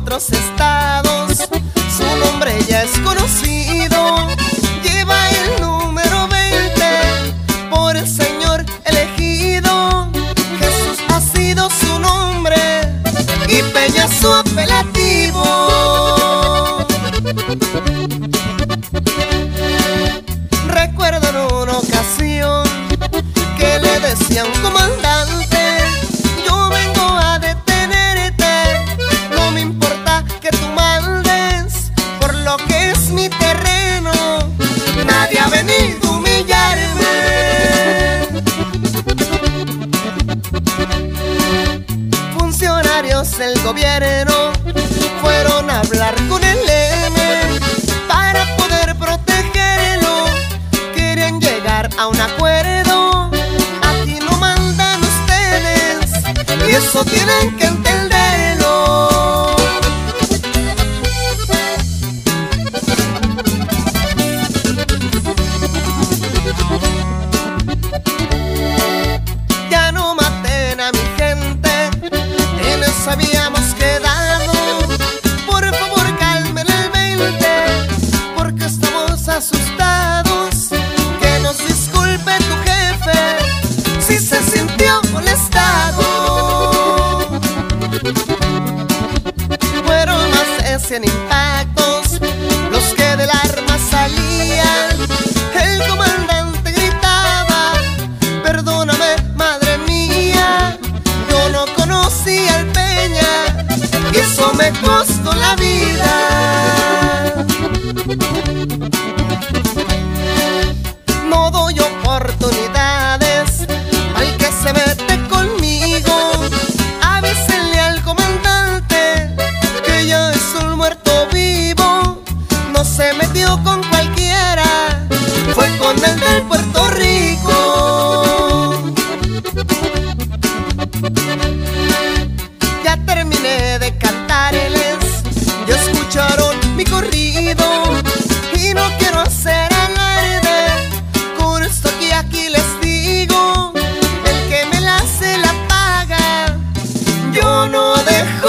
otros estados, su nombre ya es conocido. Lleva el número 20, por el Señor elegido. Jesús ha sido su nombre y Peña su apelativo. Recuerdo en una ocasión que le decía a un comandante: yo vengo a detenerte, no me importa que tú mandes por lo que es mi terreno, nadie ha venido a humillarme. Funcionarios del gobierno fueron a hablar con el M para poder protegerlo. Quieren llegar a un acuerdo, aquí no mandan ustedes y eso tienen que entenderlo. Ya no maten a mi gente, en eso habíamos quedado. Por favor calmen el 20, porque estamos asustados. Que nos disculpe tu jefe si se sintió molestado. Fueron más de 100 impactos los que del arma salían. El comandante gritaba: perdóname, madre mía, yo no conocí al Peña y eso me costó la vida. No doy oportunidades al que se mete conmigo. Avísenle al comandante que ya es un muerto vivo. No se metió con cualquiera, fue con el del Puerto Rico. Ya terminé de cantarles, ya escucharon mi corrido y no quiero hacer alarde. Con esto que aquí les digo, el que me la hace la paga, yo no dejo